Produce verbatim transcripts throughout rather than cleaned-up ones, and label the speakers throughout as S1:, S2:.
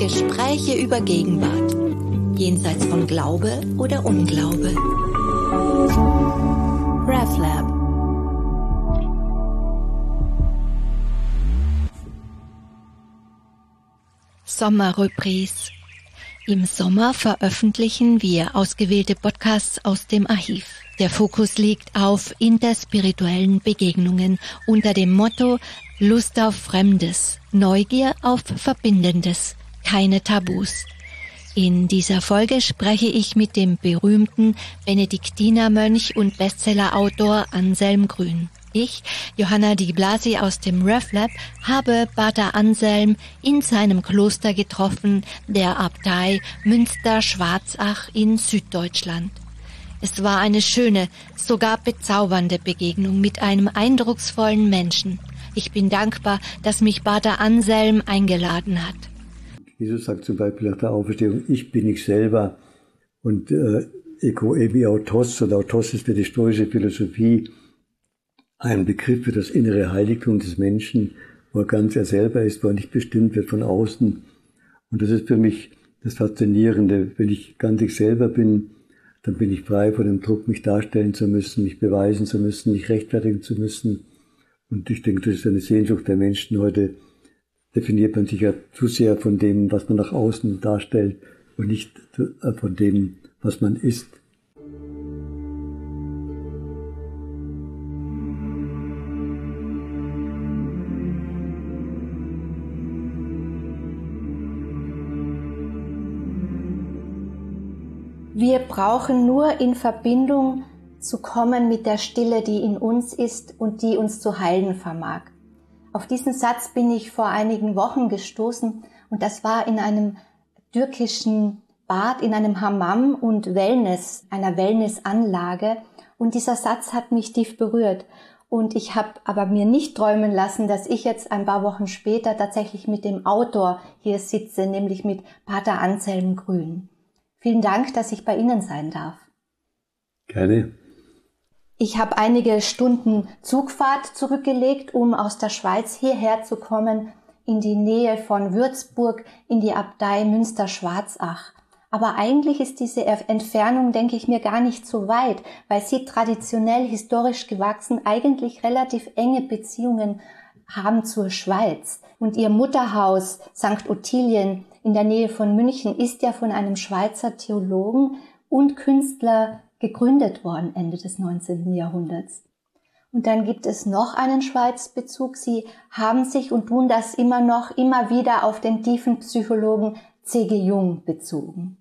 S1: Gespräche über Gegenwart. Jenseits von Glaube oder Unglaube. RevLab. Sommerreprise. Im Sommer veröffentlichen wir ausgewählte Podcasts aus dem Archiv. Der Fokus liegt auf interspirituellen Begegnungen unter dem Motto Lust auf Fremdes, Neugier auf Verbindendes, keine Tabus. In dieser Folge spreche ich mit dem berühmten Benediktinermönch und Bestsellerautor Anselm Grün. Ich, Johanna Di Blasi aus dem RevLab, habe Pater Anselm in seinem Kloster getroffen, der Abtei Münster-Schwarzach in Süddeutschland. Es war eine schöne, sogar bezaubernde Begegnung mit einem eindrucksvollen Menschen. Ich bin dankbar, dass mich Pater Anselm eingeladen hat.
S2: Jesus sagt zum Beispiel nach der Auferstehung, ich bin ich selber. Und äh, ego eimi autos, und autos ist für die stoische Philosophie ein Begriff für das innere Heiligtum des Menschen, wo er ganz er selber ist, wo er nicht bestimmt wird von außen. Und das ist für mich das Faszinierende. Wenn ich ganz ich selber bin, dann bin ich frei von dem Druck, mich darstellen zu müssen, mich beweisen zu müssen, mich rechtfertigen zu müssen. Und ich denke, das ist eine Sehnsucht der Menschen heute. Definiert man sich ja zu sehr von dem, was man nach außen darstellt und nicht von dem, was man ist.
S1: Wir brauchen nur in Verbindung zu kommen mit der Stille, die in uns ist und die uns zu heilen vermag. Auf diesen Satz bin ich vor einigen Wochen gestoßen und das war in einem türkischen Bad, in einem Hammam und Wellness, einer Wellnessanlage, und dieser Satz hat mich tief berührt. Und ich habe aber mir nicht träumen lassen, dass ich jetzt ein paar Wochen später tatsächlich mit dem Autor hier sitze, nämlich mit Pater Anselm Grün. Vielen Dank, dass ich bei Ihnen sein darf.
S2: Gerne.
S1: Ich habe einige Stunden Zugfahrt zurückgelegt, um aus der Schweiz hierher zu kommen, in die Nähe von Würzburg, in die Abtei Münster-Schwarzach. Aber eigentlich ist diese Entfernung, denke ich mir, gar nicht so weit, weil Sie traditionell, historisch gewachsen, eigentlich relativ enge Beziehungen haben zur Schweiz. Und Ihr Mutterhaus, Sankt Ottilien, in der Nähe von München, ist ja von einem Schweizer Theologen und Künstler gegründet worden, Ende des neunzehnten Jahrhunderts. Und dann gibt es noch einen Schweizbezug. Sie haben sich und tun das immer noch, immer wieder auf den tiefen Psychologen C G Jung bezogen.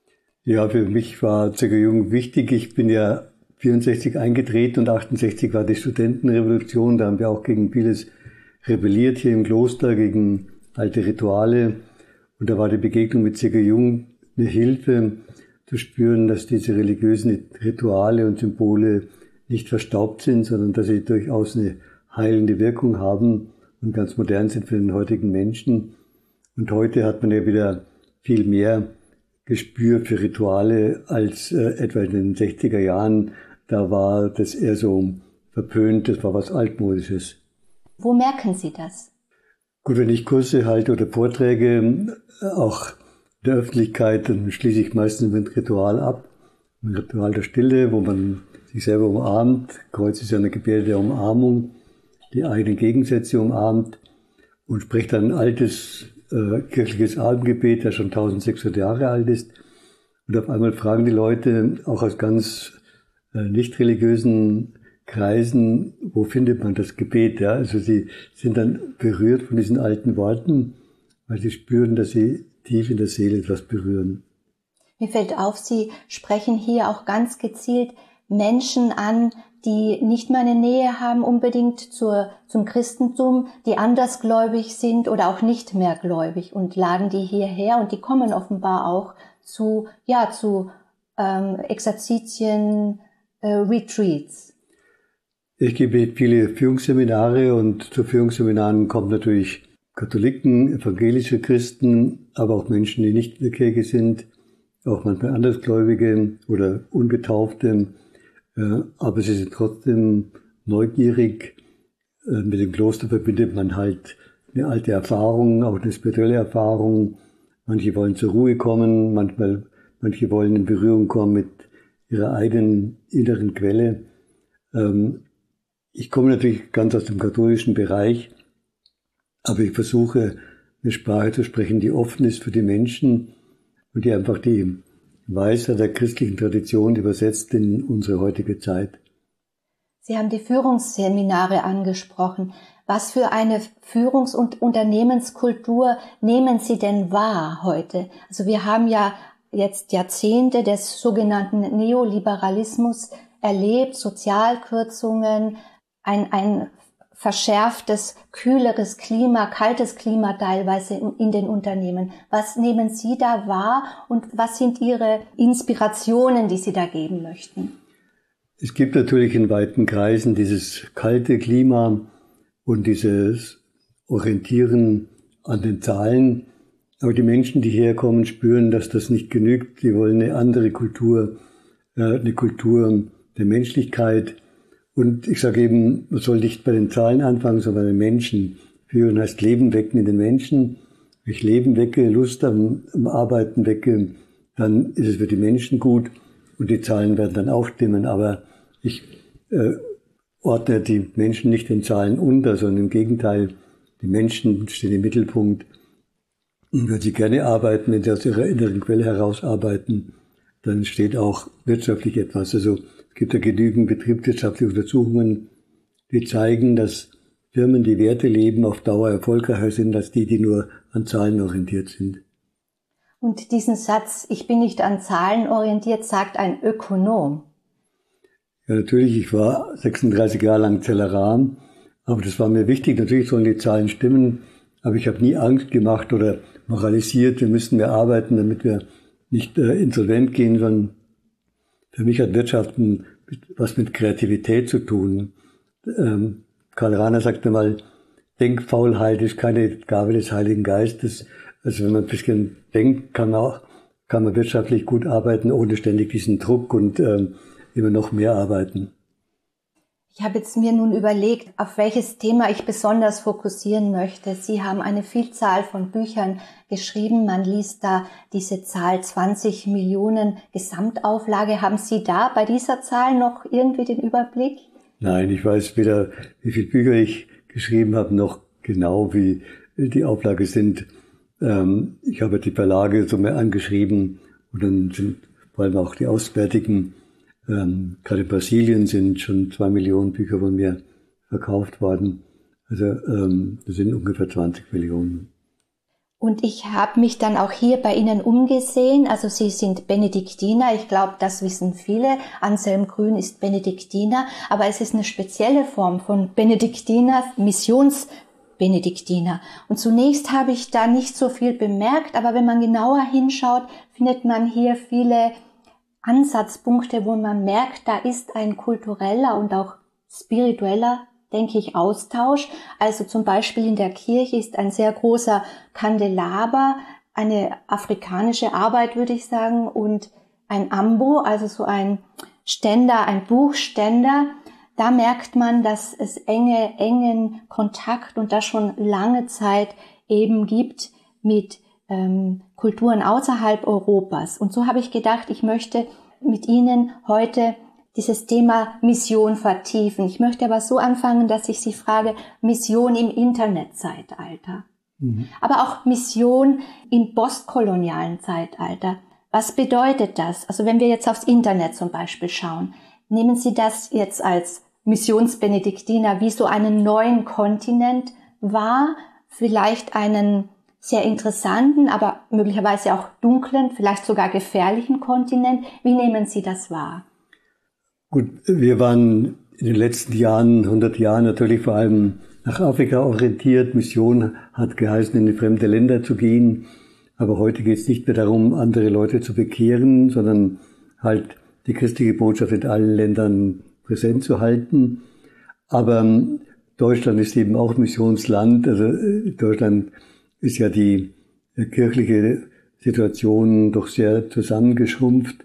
S2: Ja, für mich war C G Jung wichtig. Ich bin ja vierundsechzig eingetreten und achtundsechzig war die Studentenrevolution. Da haben wir auch gegen vieles rebelliert hier im Kloster, gegen alte Rituale. Und da war die Begegnung mit C G Jung eine Hilfe, zu spüren, dass diese religiösen Rituale und Symbole nicht verstaubt sind, sondern dass sie durchaus eine heilende Wirkung haben und ganz modern sind für den heutigen Menschen. Und heute hat man ja wieder viel mehr Gespür für Rituale als äh, etwa in den sechziger Jahren. Da war das eher so verpönt, das war was Altmodisches.
S1: Wo merken Sie das?
S2: Gut, wenn ich Kurse halte oder Vorträge, auch in der Öffentlichkeit, dann schließe ich meistens mit einem Ritual ab. Ein Ritual der Stille, wo man sich selber umarmt. Kreuz ist ja eine Gebärde der Umarmung, die eigenen Gegensätze umarmt und spricht dann ein altes äh, kirchliches Abendgebet, das schon eintausendsechshundert Jahre alt ist. Und auf einmal fragen die Leute, auch aus ganz äh, nicht religiösen Kreisen, wo findet man das Gebet? Ja? Also sie sind dann berührt von diesen alten Worten, weil sie spüren, dass sie tief in der Seele etwas berühren.
S1: Mir fällt auf, Sie sprechen hier auch ganz gezielt Menschen an, die nicht mehr eine Nähe haben unbedingt zur, zum Christentum, die andersgläubig sind oder auch nicht mehr gläubig und laden die hierher und die kommen offenbar auch zu, ja, zu ähm, Exerzitien, äh, Retreats.
S2: Ich gebe viele Führungsseminare und zu Führungsseminaren kommen natürlich Katholiken, evangelische Christen, aber auch Menschen, die nicht in der Kirche sind, auch manchmal Andersgläubige oder Ungetaufte, aber sie sind trotzdem neugierig. Mit dem Kloster verbindet man halt eine alte Erfahrung, auch eine spirituelle Erfahrung, Manche wollen zur Ruhe kommen, manchmal, manche wollen in Berührung kommen mit ihrer eigenen inneren Quelle. Ähm, ich komme natürlich ganz aus dem katholischen Bereich, aber ich versuche, eine Sprache zu sprechen, die offen ist für die Menschen und die einfach die Weisheit der christlichen Tradition übersetzt in unsere heutige Zeit.
S1: Sie haben die Führungsseminare angesprochen. Was für eine Führungs- und Unternehmenskultur nehmen Sie denn wahr heute? Also wir haben ja jetzt Jahrzehnte des sogenannten Neoliberalismus erlebt, Sozialkürzungen, ein, ein verschärftes, kühleres Klima, kaltes Klima teilweise in, in den Unternehmen. Was nehmen Sie da wahr und was sind Ihre Inspirationen, die Sie da geben möchten?
S2: Es gibt natürlich in weiten Kreisen dieses kalte Klima und dieses Orientieren an den Zahlen. Aber die Menschen, die herkommen, spüren, dass das nicht genügt. Sie wollen eine andere Kultur, eine Kultur der Menschlichkeit. Und ich sage eben, man soll nicht bei den Zahlen anfangen, sondern bei den Menschen. Führen heißt Leben wecken in den Menschen. Wenn ich Leben wecke, Lust am, am Arbeiten wecke, dann ist es für die Menschen gut. Und die Zahlen werden dann auch stimmen. Aber ich äh, ordne die Menschen nicht den Zahlen unter, sondern im Gegenteil, die Menschen stehen im Mittelpunkt. Und wenn sie gerne arbeiten, wenn sie aus ihrer inneren Quelle heraus arbeiten, dann entsteht auch wirtschaftlich etwas. Also es gibt ja genügend betriebswirtschaftliche Untersuchungen, die zeigen, dass Firmen, die Werte leben, auf Dauer erfolgreicher sind als die, die nur an Zahlen orientiert sind.
S1: Und diesen Satz, ich bin nicht an Zahlen orientiert, sagt ein Ökonom.
S2: Ja, natürlich, ich war sechsunddreißig Jahre lang Zellerar, aber das war mir wichtig. Natürlich sollen die Zahlen stimmen, aber ich habe nie Angst gemacht oder moralisiert, wir müssen mehr arbeiten, damit wir nicht äh, insolvent gehen, sondern für mich hat Wirtschaften was mit Kreativität zu tun. Ähm, Karl Rahner sagte mal, Denkfaulheit ist keine Gabe des Heiligen Geistes. Also wenn man ein bisschen denkt, kann man auch, kann man wirtschaftlich gut arbeiten, ohne ständig diesen Druck und ähm, immer noch mehr arbeiten.
S1: Ich habe jetzt mir nun überlegt, auf welches Thema ich besonders fokussieren möchte. Sie haben eine Vielzahl von Büchern geschrieben. Man liest da diese Zahl zwanzig Millionen Gesamtauflage. Haben Sie da bei dieser Zahl noch irgendwie den Überblick?
S2: Nein, ich weiß weder, wie viele Bücher ich geschrieben habe, noch genau, wie die Auflage sind. Ähm, ich habe die Verlage so mehr angeschrieben und dann sind vor allem auch die auswärtigen, ähm, gerade in Brasilien sind schon zwei Millionen Bücher von mir verkauft worden. Also ähm, das sind ungefähr zwanzig Millionen.
S1: Und ich habe mich dann auch hier bei Ihnen umgesehen. Also Sie sind Benediktiner. Ich glaube, das wissen viele. Anselm Grün ist Benediktiner. Aber es ist eine spezielle Form von Benediktiner, Missionsbenediktiner. Und zunächst habe ich da nicht so viel bemerkt. Aber wenn man genauer hinschaut, findet man hier viele Ansatzpunkte, wo man merkt, da ist ein kultureller und auch spiritueller, denke ich, Austausch. Also zum Beispiel in der Kirche ist ein sehr großer Kandelaber, eine afrikanische Arbeit, würde ich sagen, und ein Ambo, also so ein Ständer, ein Buchständer. Da merkt man, dass es enge, engen Kontakt und das schon lange Zeit eben gibt mit ähm, Kulturen außerhalb Europas. Und so habe ich gedacht, ich möchte mit Ihnen heute dieses Thema Mission vertiefen. Ich möchte aber so anfangen, dass ich Sie frage, Mission im Internetzeitalter, mhm. aber auch Mission im postkolonialen Zeitalter. Was bedeutet das? Also wenn wir jetzt aufs Internet zum Beispiel schauen, nehmen Sie das jetzt als Missionsbenediktiner wie so einen neuen Kontinent wahr, vielleicht einen sehr interessanten, aber möglicherweise auch dunklen, vielleicht sogar gefährlichen Kontinent. Wie nehmen Sie das wahr?
S2: Gut, wir waren in den letzten Jahren, hundert Jahren natürlich vor allem nach Afrika orientiert. Mission hat geheißen, in die fremde Länder zu gehen. Aber heute geht es nicht mehr darum, andere Leute zu bekehren, sondern halt die christliche Botschaft in allen Ländern präsent zu halten. Aber Deutschland ist eben auch Missionsland. Also Deutschland ist ja die kirchliche Situation doch sehr zusammengeschrumpft.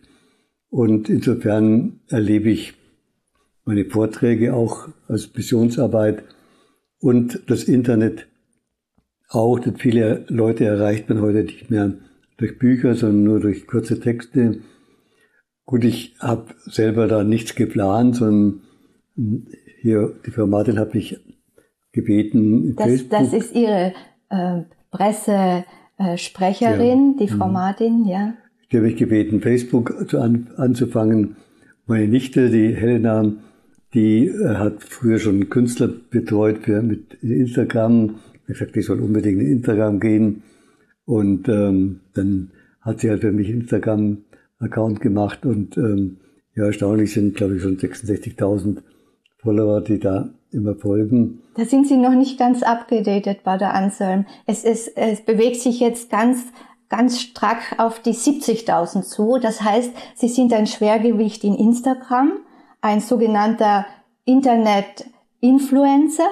S2: Und insofern erlebe ich meine Vorträge auch als Missionsarbeit und das Internet auch, dass viele Leute erreicht man heute nicht mehr durch Bücher, sondern nur durch kurze Texte. Gut, ich habe selber da nichts geplant, sondern hier, die Frau Martin hat mich gebeten.
S1: Das,
S2: Facebook.
S1: das ist Ihre äh, Pressesprecherin, ja. Die Frau mhm. Martin, ja.
S2: Die habe ich gebeten, Facebook zu an, anzufangen. Meine Nichte, die Helena, die äh, hat früher schon Künstler betreut für, mit Instagram. Ich habe gesagt, ich soll unbedingt in Instagram gehen. Und ähm, dann hat sie halt für mich Instagram-Account gemacht. Und ähm, ja, erstaunlich sind, glaube ich, schon sechsundsechzigtausend Follower, die da immer folgen.
S1: Da sind Sie noch nicht ganz abgedatet, Pater Anselm. Es, ist, es bewegt sich jetzt ganz, ganz stark auf die siebzigtausend zu. Das heißt, Sie sind ein Schwergewicht in Instagram, ein sogenannter Internet-Influencer.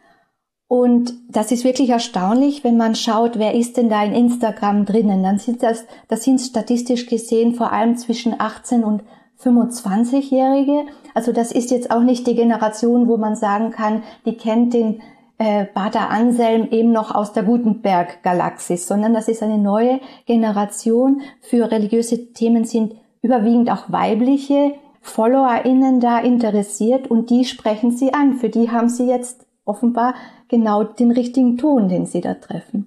S1: Und das ist wirklich erstaunlich, wenn man schaut, wer ist denn da in Instagram drinnen. Dann sind das, das sind statistisch gesehen vor allem zwischen achtzehn und fünfundzwanzigjährige. Also das ist jetzt auch nicht die Generation, wo man sagen kann, die kennt den äh, Pater Anselm eben noch aus der Gutenberg-Galaxis, sondern das ist eine neue Generation. Für religiöse Themen sind überwiegend auch weibliche FollowerInnen da interessiert und die sprechen sie an. Für die haben sie jetzt offenbar genau den richtigen Ton, den sie da treffen.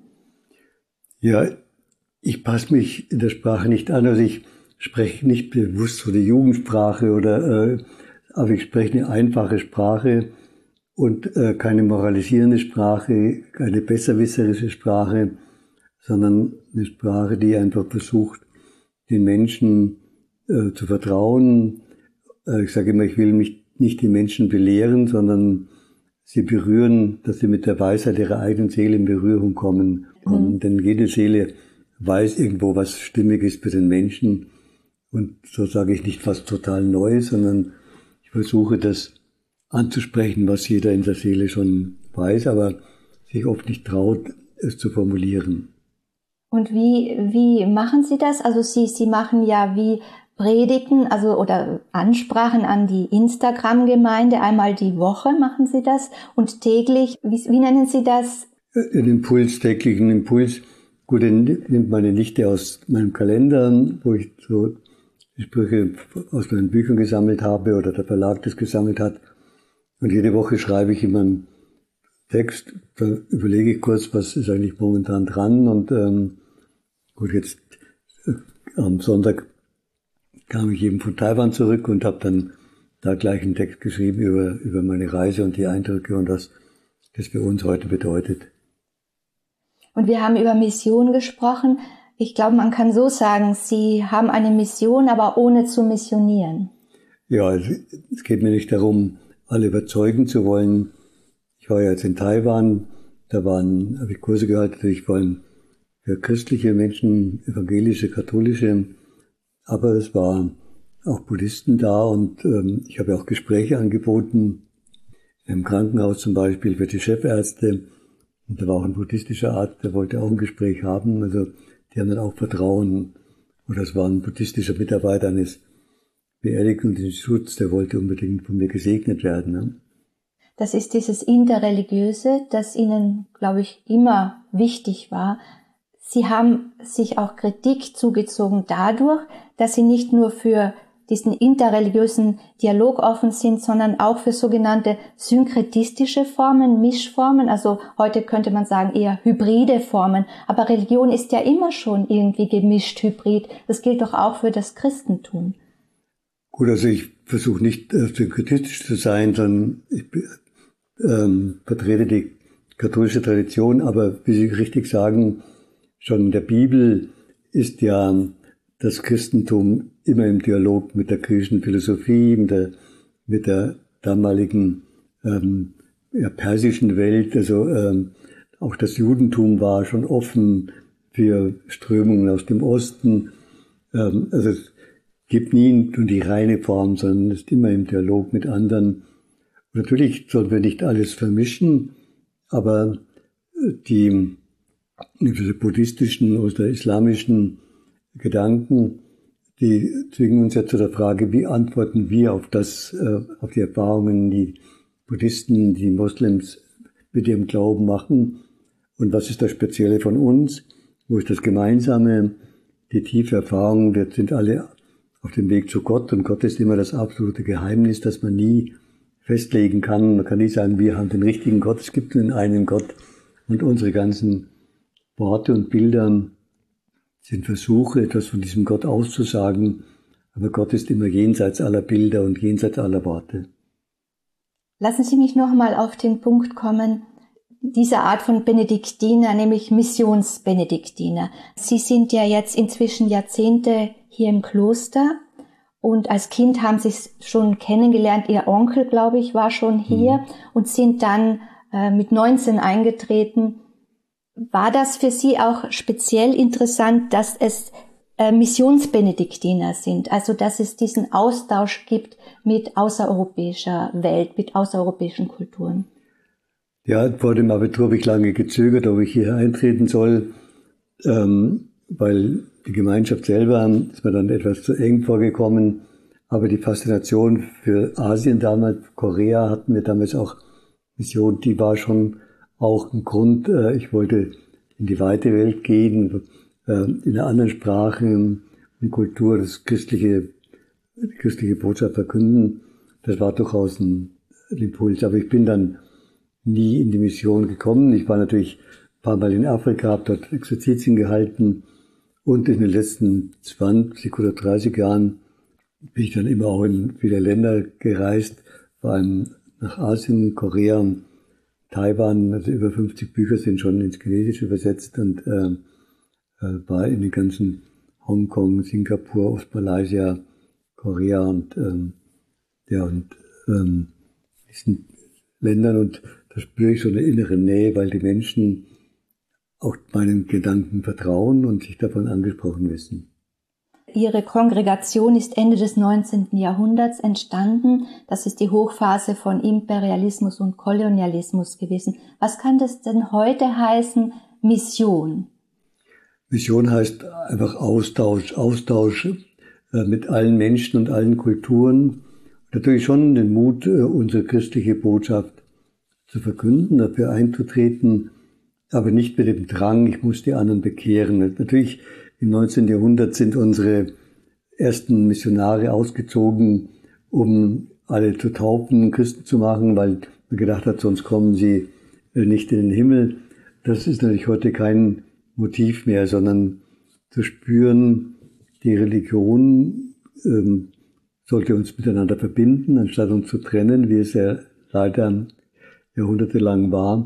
S2: Ja, ich passe mich in der Sprache nicht an, also ich spreche nicht bewusst so die Jugendsprache oder, äh, aber ich spreche eine einfache Sprache und äh, keine moralisierende Sprache, keine besserwisserische Sprache, sondern eine Sprache, die einfach versucht, den Menschen äh, zu vertrauen. Äh, ich sage immer, ich will mich nicht die Menschen belehren, sondern sie berühren, dass sie mit der Weisheit ihrer eigenen Seele in Berührung kommen. Mhm. Denn jede Seele weiß irgendwo, was stimmig ist für den Menschen. Und so sage ich nicht was total Neues, sondern ich versuche das anzusprechen, was jeder in der Seele schon weiß, aber sich oft nicht traut, es zu formulieren.
S1: Und wie, wie machen Sie das? Also Sie, Sie machen ja wie Predigten, also oder Ansprachen an die Instagram-Gemeinde, einmal die Woche machen Sie das und täglich, wie, wie nennen Sie das?
S2: Den Impuls, täglichen Impuls. Gut, den nimmt meine Nichte aus meinem Kalender, wo ich so die Sprüche aus meinen Büchern gesammelt habe oder der Verlag das gesammelt hat. Und jede Woche schreibe ich immer einen Text, da überlege ich kurz, was ist eigentlich momentan dran. Und ähm, gut, jetzt äh, am Sonntag kam ich eben von Taiwan zurück und habe dann da gleich einen Text geschrieben über, über meine Reise und die Eindrücke und was das für uns heute bedeutet.
S1: Und wir haben über Mission gesprochen. Ich glaube, man kann so sagen, Sie haben eine Mission, aber ohne zu missionieren.
S2: Ja, also es geht mir nicht darum, alle überzeugen zu wollen. Ich war ja jetzt in Taiwan, da waren, habe ich Kurse gehalten, natürlich vor allem für christliche Menschen, evangelische, katholische, aber es waren auch Buddhisten da und ähm, ich habe auch Gespräche angeboten, im Krankenhaus zum Beispiel für die Chefärzte. Und da war auch ein buddhistischer Arzt, der wollte auch ein Gespräch haben, also die haben dann auch Vertrauen. Oder es war ein buddhistischer Mitarbeiter eines Beerdigungsinstituts, der wollte unbedingt von mir gesegnet werden. Ne?
S1: Das ist dieses Interreligiöse, das Ihnen, glaube ich, immer wichtig war. Sie haben sich auch Kritik zugezogen dadurch, dass Sie nicht nur für diesen interreligiösen Dialog offen sind, sondern auch für sogenannte synkretistische Formen, Mischformen, also heute könnte man sagen eher hybride Formen, aber Religion ist ja immer schon irgendwie gemischt, hybrid. Das gilt doch auch für das Christentum.
S2: Gut, also ich versuche nicht äh, synkretistisch zu sein, sondern ich ähm, vertrete die katholische Tradition, aber wie Sie richtig sagen, schon in der Bibel ist ja das Christentum immer im Dialog mit der griechischen Philosophie, mit der, mit der damaligen ähm, ja, persischen Welt. Also ähm, auch das Judentum war schon offen für Strömungen aus dem Osten. Ähm, also es gibt nie nur die reine Form, sondern es ist immer im Dialog mit anderen. Und natürlich sollen wir nicht alles vermischen, aber die, die buddhistischen oder islamischen Gedanken, die zwingen uns ja zu der Frage, wie antworten wir auf das, auf die Erfahrungen, die Buddhisten, die Moslems mit ihrem Glauben machen und was ist das Spezielle von uns, wo ist das Gemeinsame die tiefe Erfahrung, wir sind alle auf dem Weg zu Gott und Gott ist immer das absolute Geheimnis, das man nie festlegen kann. Man kann nicht sagen, wir haben den richtigen Gott, es gibt nur einen Gott und unsere ganzen Worte und Bilder sind Versuche, etwas von diesem Gott auszusagen, aber Gott ist immer jenseits aller Bilder und jenseits aller Worte.
S1: Lassen Sie mich nochmal auf den Punkt kommen, diese Art von Benediktiner, nämlich Missionsbenediktiner. Sie sind ja jetzt inzwischen Jahrzehnte hier im Kloster und als Kind haben Sie es schon kennengelernt. Ihr Onkel, glaube ich, war schon hier mhm. und sind dann äh, mit neunzehn eingetreten. War das für Sie auch speziell interessant, dass es äh, Missionsbenediktiner sind, also dass es diesen Austausch gibt mit außereuropäischer Welt, mit außereuropäischen Kulturen?
S2: Ja, vor dem Abitur habe ich lange gezögert, ob ich hier eintreten soll, ähm, weil die Gemeinschaft selber ist mir dann etwas zu eng vorgekommen. Aber die Faszination für Asien damals, Korea hatten wir damals auch Mission, die war schon auch ein Grund. Äh, ich wollte in die weite Welt gehen, äh, in einer anderen Sprache und Kultur, das christliche, die christliche Botschaft verkünden. Das war durchaus ein Impuls. Aber ich bin dann nie in die Mission gekommen. Ich war natürlich ein paar Mal in Afrika, habe dort Exerzitien gehalten und in den letzten zwanzig oder dreißig Jahren bin ich dann immer auch in viele Länder gereist, vor allem nach Asien, Korea, Taiwan. Also über fünfzig Bücher sind schon ins Chinesische übersetzt und äh, war in den ganzen Hongkong, Singapur, Ostmalaysia, Korea und ähm, ja und ähm, diesen Ländern und da spüre ich so eine innere Nähe, weil die Menschen auch meinen Gedanken vertrauen und sich davon angesprochen wissen.
S1: Ihre Kongregation ist Ende des neunzehnten Jahrhunderts entstanden. Das ist die Hochphase von Imperialismus und Kolonialismus gewesen. Was kann das denn heute heißen, Mission?
S2: Mission heißt einfach Austausch, Austausch äh, mit allen Menschen und allen Kulturen. Natürlich schon den Mut, äh, unsere christliche Botschaft zu verkünden, dafür einzutreten, aber nicht mit dem Drang, ich muss die anderen bekehren. Natürlich im neunzehnten Jahrhundert sind unsere ersten Missionare ausgezogen, um alle zu taufen, Christen zu machen, weil man gedacht hat, sonst kommen sie nicht in den Himmel. Das ist natürlich heute kein Motiv mehr, sondern zu spüren, die Religion ähm, sollte uns miteinander verbinden, anstatt uns zu trennen, wie es ja leider jahrhundertelang war.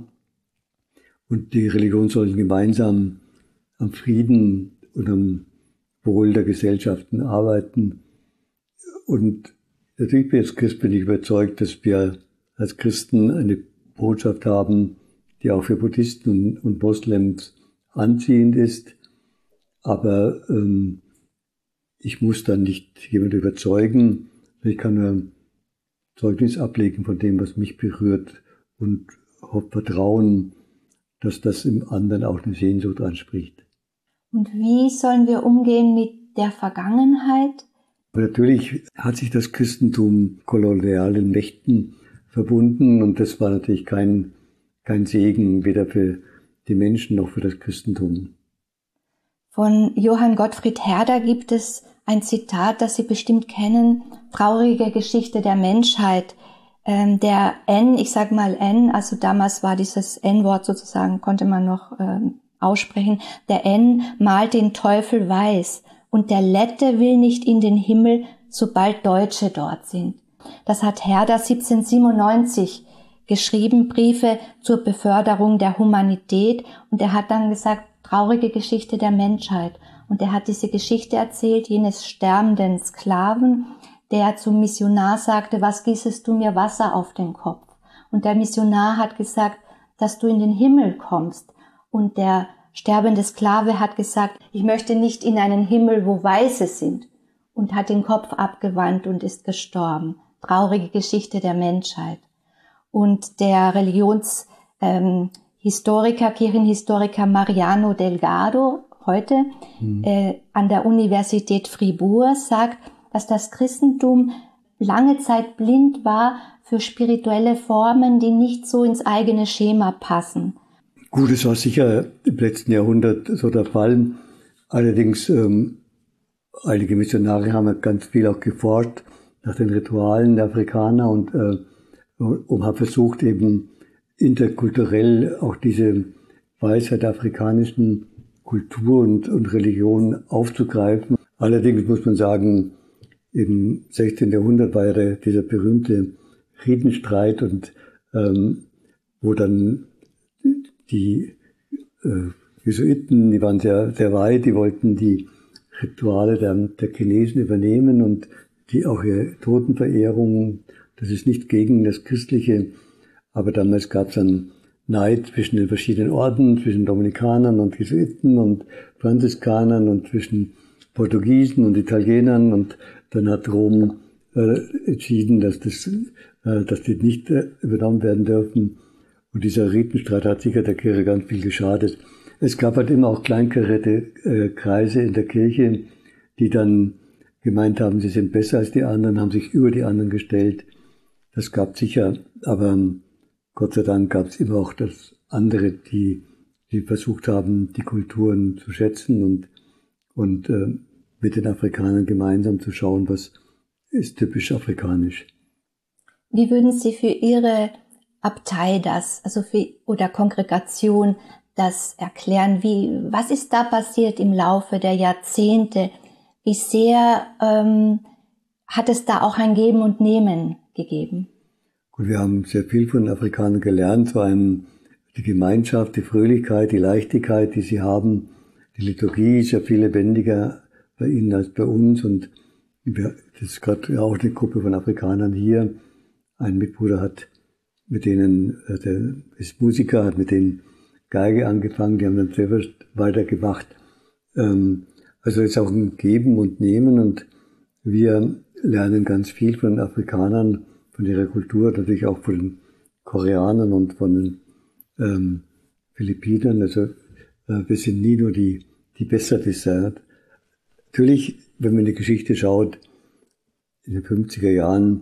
S2: Und die Religionen sollen gemeinsam am Frieden und am Wohl der Gesellschaften arbeiten. Und natürlich als Christ bin ich überzeugt, dass wir als Christen eine Botschaft haben, die auch für Buddhisten und Moslems anziehend ist. Aber ähm, ich muss dann nicht jemand überzeugen. Ich kann nur Zeugnis ablegen von dem, was mich berührt und vertrauen, dass das im anderen auch eine Sehnsucht anspricht.
S1: Und wie sollen wir umgehen mit der Vergangenheit?
S2: Aber natürlich hat sich das Christentum kolonialen Mächten verbunden und das war natürlich kein, kein Segen, weder für die Menschen noch für das Christentum.
S1: Von Johann Gottfried Herder gibt es ein Zitat, das Sie bestimmt kennen, traurige Geschichte der Menschheit. Ähm, der N, ich sag mal N, also damals war dieses N-Wort sozusagen, konnte man noch ähm, aussprechen, der N malt den Teufel weiß und der Lette will nicht in den Himmel, sobald Deutsche dort sind. Das hat Herder siebzehnhundertsiebenundneunzig geschrieben, Briefe zur Beförderung der Humanität, und er hat dann gesagt, traurige Geschichte der Menschheit. Und er hat diese Geschichte erzählt, jenes sterbenden Sklaven, der zum Missionar sagte, was gießest du mir Wasser auf den Kopf? Und der Missionar hat gesagt, dass du in den Himmel kommst. Und der sterbende Sklave hat gesagt, ich möchte nicht in einen Himmel, wo Weiße sind. Und hat den Kopf abgewandt und ist gestorben. Traurige Geschichte der Menschheit. Und der Religionshistoriker, ähm, Kirchenhistoriker Mariano Delgado heute mhm. äh, an der Universität Fribourg sagt, dass das Christentum lange Zeit blind war für spirituelle Formen, die nicht so ins eigene Schema passen.
S2: Gut, es war sicher im letzten Jahrhundert so der Fall. Allerdings, ähm, einige Missionare haben ganz viel auch geforscht nach den Ritualen der Afrikaner und, äh, und haben versucht, eben interkulturell auch diese Weisheit der afrikanischen Kultur und, und Religion aufzugreifen. Allerdings muss man sagen, im sechzehnten. Jahrhundert war ja dieser berühmte Ritenstreit und ähm, wo dann die äh, Jesuiten, die waren sehr, sehr weit, die wollten die Rituale der, der Chinesen übernehmen und die auch ihre Totenverehrung, das ist nicht gegen das Christliche, aber damals gab es dann Neid zwischen den verschiedenen Orden, zwischen Dominikanern und Jesuiten und Franziskanern und zwischen Portugiesen und Italienern, und dann hat Rom äh, entschieden, dass das, äh, dass die nicht äh, übernommen werden dürfen. Und dieser Ritenstreit hat sicher der Kirche ganz viel geschadet. Es gab halt immer auch kleinkarierte äh, Kreise in der Kirche, die dann gemeint haben, sie sind besser als die anderen, haben sich über die anderen gestellt. Das gab sicher, aber ähm, Gott sei Dank gab es immer auch das andere, die, die versucht haben, die Kulturen zu schätzen und, und äh, mit den Afrikanern gemeinsam zu schauen, was ist typisch afrikanisch.
S1: Wie würden Sie für Ihre Abtei das, also für, oder Kongregation das erklären? Wie, was ist da passiert im Laufe der Jahrzehnte? Wie sehr ähm, hat es da auch ein Geben und Nehmen gegeben?
S2: Gut, wir haben sehr viel von den Afrikanern gelernt, vor allem die Gemeinschaft, die Fröhlichkeit, die Leichtigkeit, die sie haben. Die Liturgie ist ja viel lebendiger bei ihnen als bei uns, und das ist gerade auch eine Gruppe von Afrikanern hier. Ein Mitbruder hat mit denen, der ist Musiker, hat mit denen Geige angefangen, die haben dann selber weitergemacht. Also es ist auch ein Geben und Nehmen, und wir lernen ganz viel von den Afrikanern, von ihrer Kultur, natürlich auch von den Koreanern und von den ähm, Philippinern. Also äh, wir sind nie nur die, die Besserwisser. Natürlich, wenn man in die Geschichte schaut, in den fünfziger Jahren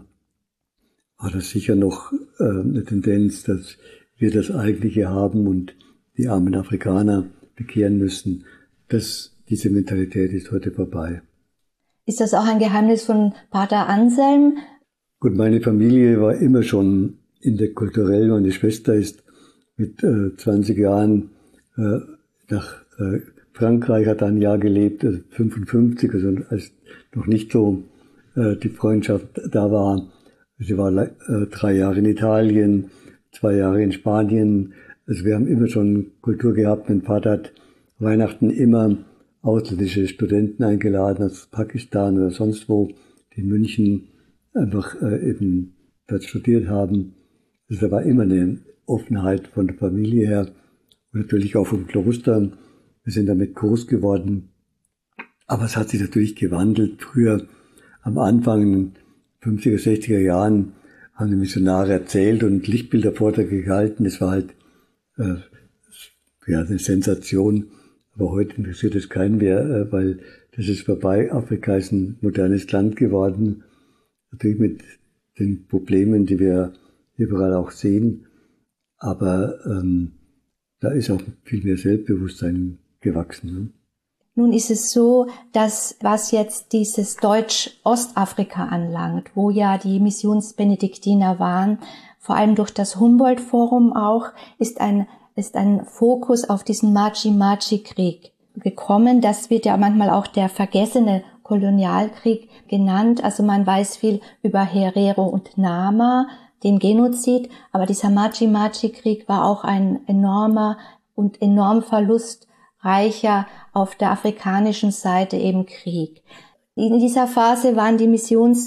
S2: war das sicher noch äh, eine Tendenz, dass wir das Eigentliche haben und die armen Afrikaner bekehren müssen. Das, diese Mentalität ist heute vorbei.
S1: Ist das auch ein Geheimnis von Pater Anselm?
S2: Gut, meine Familie war immer schon interkulturell. Meine Schwester ist mit äh, zwanzig Jahren äh, nach äh, Frankreich, hat ein Jahr gelebt, also fünfundfünfzig, also als noch nicht so äh, die Freundschaft da war. Sie war äh, drei Jahre in Italien, zwei Jahre in Spanien. Also wir haben immer schon Kultur gehabt. Mein Vater hat Weihnachten immer ausländische Studenten eingeladen aus Pakistan oder sonst wo, die in München einfach äh, eben dort studiert haben. Also da war immer eine Offenheit von der Familie her und natürlich auch vom Kloster. Wir sind damit groß geworden. Aber es hat sich natürlich gewandelt. Früher, am Anfang, in den fünfziger, sechziger Jahren, haben die Missionare erzählt und Lichtbildervorträge gehalten. Das war halt äh, ja, eine Sensation. Aber heute interessiert es keinen mehr, äh, weil das ist vorbei. Afrika ist ein modernes Land geworden. Natürlich mit den Problemen, die wir überall auch sehen. Aber ähm, da ist auch viel mehr Selbstbewusstsein gewachsen. Ne?
S1: Nun ist es so, dass was jetzt dieses Deutsch-Ostafrika anlangt, wo ja die Missionsbenediktiner waren, vor allem durch das Humboldt-Forum auch, ist ein, ist ein Fokus auf diesen Machi-Machi-Krieg gekommen. Das wird ja manchmal auch der vergessene Kolonialkrieg genannt. Also man weiß viel über Herero und Nama, den Genozid, aber dieser Machi-Machi-Krieg war auch ein enormer und enorm verlustreicher auf der afrikanischen Seite eben Krieg. In dieser Phase waren die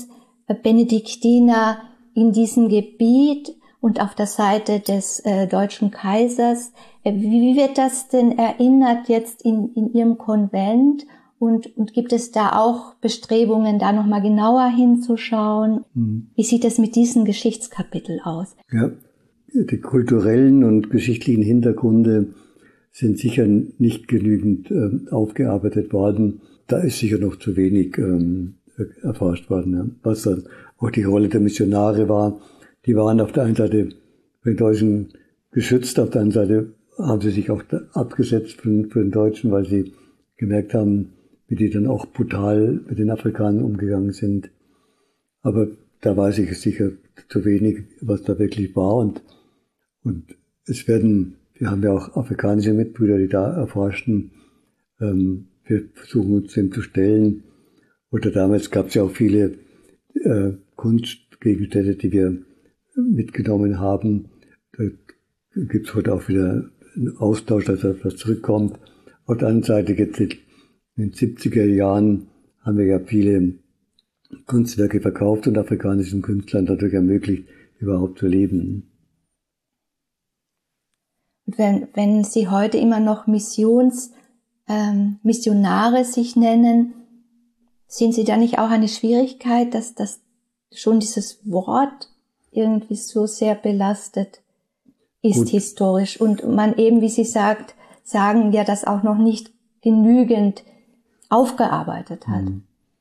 S1: Missionsbenediktiner in diesem Gebiet und auf der Seite des äh, deutschen Kaisers. Wie wird das denn erinnert jetzt in, in Ihrem Konvent? Und, und gibt es da auch Bestrebungen, da nochmal genauer hinzuschauen? Mhm. Wie sieht es mit diesem Geschichtskapitel aus?
S2: Ja, die kulturellen und geschichtlichen Hintergründe sind sicher nicht genügend äh, aufgearbeitet worden. Da ist sicher noch zu wenig ähm, erforscht worden. Ja. Was dann auch die Rolle der Missionare war. Die waren auf der einen Seite für den Deutschen geschützt, auf der anderen Seite haben sie sich auch abgesetzt von, von den Deutschen, weil sie gemerkt haben, wie die dann auch brutal mit den Afrikanern umgegangen sind. Aber da weiß ich sicher zu wenig, was da wirklich war. Und, und es werden, wir haben ja auch afrikanische Mitbrüder, die da erforschen. Ähm, wir versuchen uns dem zu stellen. Oder damals gab es ja auch viele äh, Kunstgegenstände, die wir mitgenommen haben. Da gibt es heute auch wieder einen Austausch, dass etwas zurückkommt. Auf der anderen Seite jetzt in den siebziger Jahren haben wir ja viele Kunstwerke verkauft und afrikanischen Künstlern dadurch ermöglicht, überhaupt zu leben.
S1: Und wenn, wenn Sie heute immer noch Missions, ähm, Missionare sich nennen, sehen Sie da nicht auch eine Schwierigkeit, dass das schon dieses Wort irgendwie so sehr belastet ist Gut. historisch und man eben, wie Sie sagt, sagen, ja, das auch noch nicht genügend aufgearbeitet hat?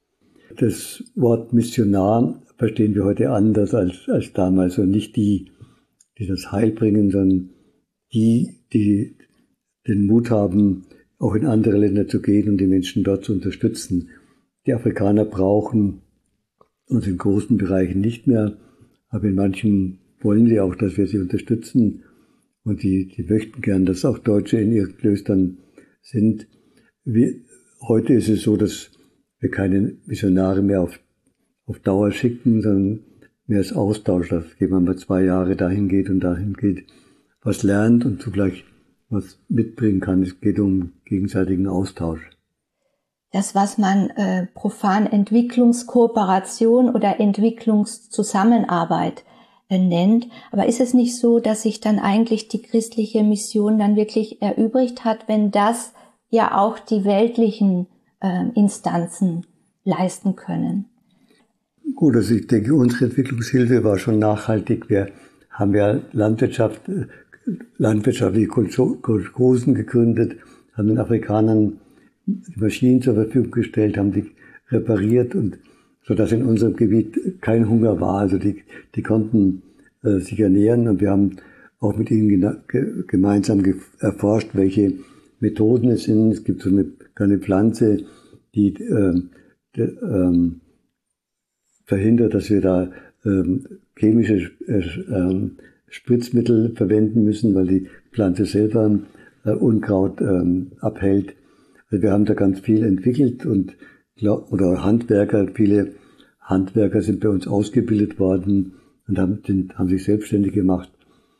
S2: Das Wort Missionar verstehen wir heute anders als, als damals und nicht die, die das Heil bringen, sondern die, die den Mut haben, auch in andere Länder zu gehen und die Menschen dort zu unterstützen. Die Afrikaner brauchen uns in großen Bereichen nicht mehr, aber in manchen wollen sie auch, dass wir sie unterstützen und die, die möchten gern, dass auch Deutsche in ihren Klöstern sind. Wir, heute ist es so, dass wir keine Missionare mehr auf, auf Dauer schicken, sondern mehr als Austausch, dass jemand mal zwei Jahre dahin geht und dahin geht, was lernt und zugleich was mitbringen kann. Es geht um gegenseitigen Austausch.
S1: Das, was man äh, profan Entwicklungskooperation oder Entwicklungszusammenarbeit äh, nennt. Aber ist es nicht so, dass sich dann eigentlich die christliche Mission dann wirklich erübrigt hat, wenn das ja auch die weltlichen äh, Instanzen leisten können?
S2: Gut, also ich denke, unsere Entwicklungshilfe war schon nachhaltig. Wir haben ja Landwirtschaft, landwirtschaftliche Kolchosen gegründet, haben den Afrikanern die Maschinen zur Verfügung gestellt, haben die repariert und so dass in unserem Gebiet kein Hunger war. Also die, die konnten äh, sich ernähren und wir haben auch mit ihnen gena- ge- gemeinsam ge- erforscht, welche Methoden es sind. Es gibt so eine kleine Pflanze, die äh, de, ähm, verhindert, dass wir da ähm, chemische äh, äh, Spritzmittel verwenden müssen, weil die Pflanze selber äh, Unkraut äh, abhält. Also wir haben da ganz viel entwickelt und oder Handwerker, viele Handwerker sind bei uns ausgebildet worden und haben, haben sich selbstständig gemacht.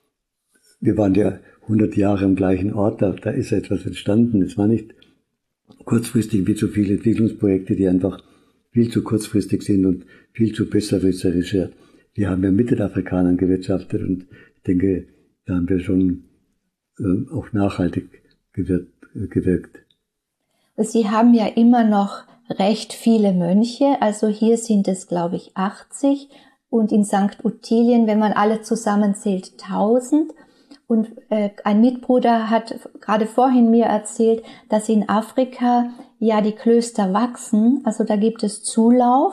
S2: Wir waren ja hundert Jahre am gleichen Ort, da, da ist etwas entstanden. Es war nicht kurzfristig wie so viele Entwicklungsprojekte, die einfach viel zu kurzfristig sind und viel zu besserwisserischer. Wir haben ja mit den Afrikanern gewirtschaftet und ich denke, da haben wir schon äh, auch nachhaltig gewirkt. gewirkt.
S1: Sie haben ja immer noch recht viele Mönche, also hier sind es, glaube ich, achtzig und in Sankt Ottilien, wenn man alle zusammenzählt, tausend. Und äh, ein Mitbruder hat gerade vorhin mir erzählt, dass in Afrika ja die Klöster wachsen, also da gibt es Zulauf.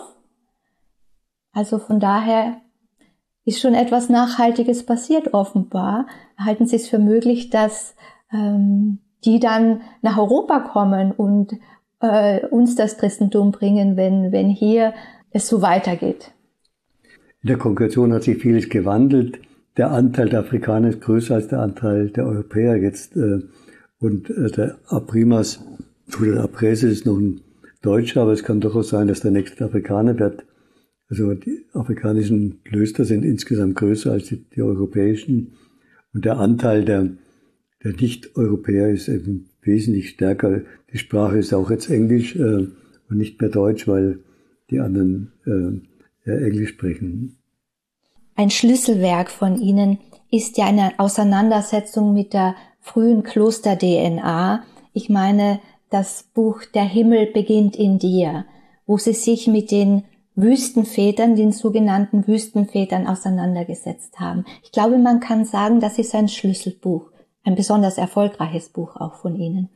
S1: Also von daher ist schon etwas Nachhaltiges passiert offenbar. Halten Sie es für möglich, dass ähm, die dann nach Europa kommen und äh, uns das Christentum bringen, wenn, wenn hier es so weitergeht?
S2: In der Kongregation hat sich vieles gewandelt. Der Anteil der Afrikaner ist größer als der Anteil der Europäer jetzt. Äh, und äh, der Aprimas, oder der Aprese ist noch ein Deutscher, aber es kann durchaus sein, dass der nächste Afrikaner wird. Also die afrikanischen Klöster sind insgesamt größer als die, die europäischen. Und der Anteil der Der Nicht-Europäer ist eben wesentlich stärker. Die Sprache ist auch jetzt Englisch äh, und nicht mehr Deutsch, weil die anderen äh, ja, Englisch sprechen.
S1: Ein Schlüsselwerk von Ihnen ist ja eine Auseinandersetzung mit der frühen Kloster-D N A. Ich meine, das Buch Der Himmel beginnt in dir, wo Sie sich mit den Wüstenvätern, den sogenannten Wüstenvätern auseinandergesetzt haben. Ich glaube, man kann sagen, das ist ein Schlüsselbuch. Ein besonders erfolgreiches Buch auch von Ihnen.